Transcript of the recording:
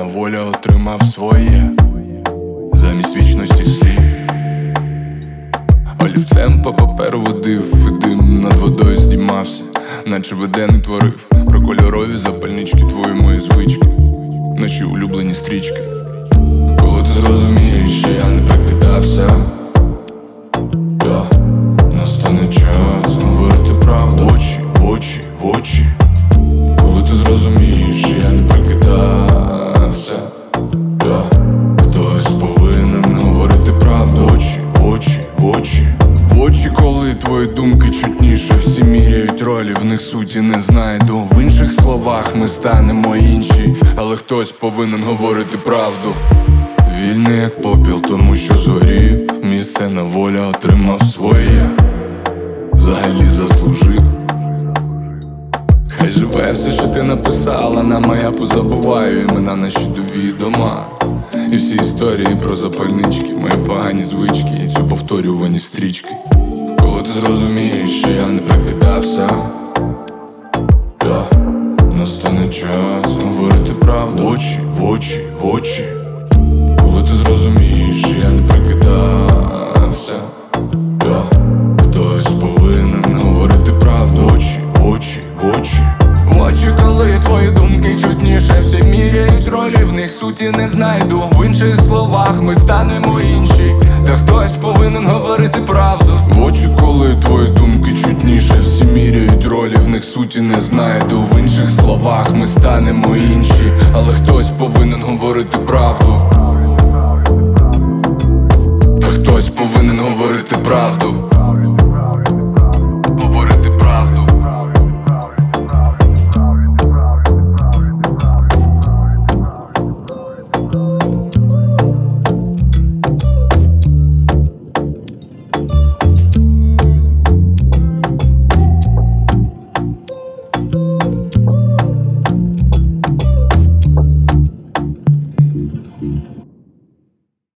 сильна воля отримав своє замість вічності слів. Олівцем по паперу водив, і дим над водою здіймався, наче виденник творив про кольорові запальнички, твої мої звички, наші улюблені стрічки. Коли ти зрозумієш, що я не прикидався, настане час говорити правду. Очі, в очі, в очі. Коли ти зрозумієш, що я не прикидався, хтось повинен говорити правду. Очі, в очі, в очі. В очі, коли твої думки чутніше, всі міряють ролі, в них суті не знайду. В інших словах ми станемо інші, але хтось повинен говорити правду. Вільний як попіл, тому що згорів, місце на воля отримав своє, взагалі заслужив. Хай живе все, що ти написала, на моя позабуваю імена наші довідома. І всі історії про запальнички, мої погані звички, і цю повторювані стрічки. Коли ти зрозумієш, що я не прикидався, настане час говорити правду. Очі, в очі, в очі. Коли ти зрозумієш, що я не прикидався, хтось повинен говорити правду. Очі, в очі, в очі. В очі, коли твої думки чутніше, всі міряють ролі, в них суті не знайду. В інших словах ми станемо інші, та хтось повинен говорити правду. В очі, коли твої думки чутніше, всі міряють ролі, в них суті не знайду. В інших словах ми станемо інші, але хтось повинен говорити правду. Та хтось повинен говорити правду.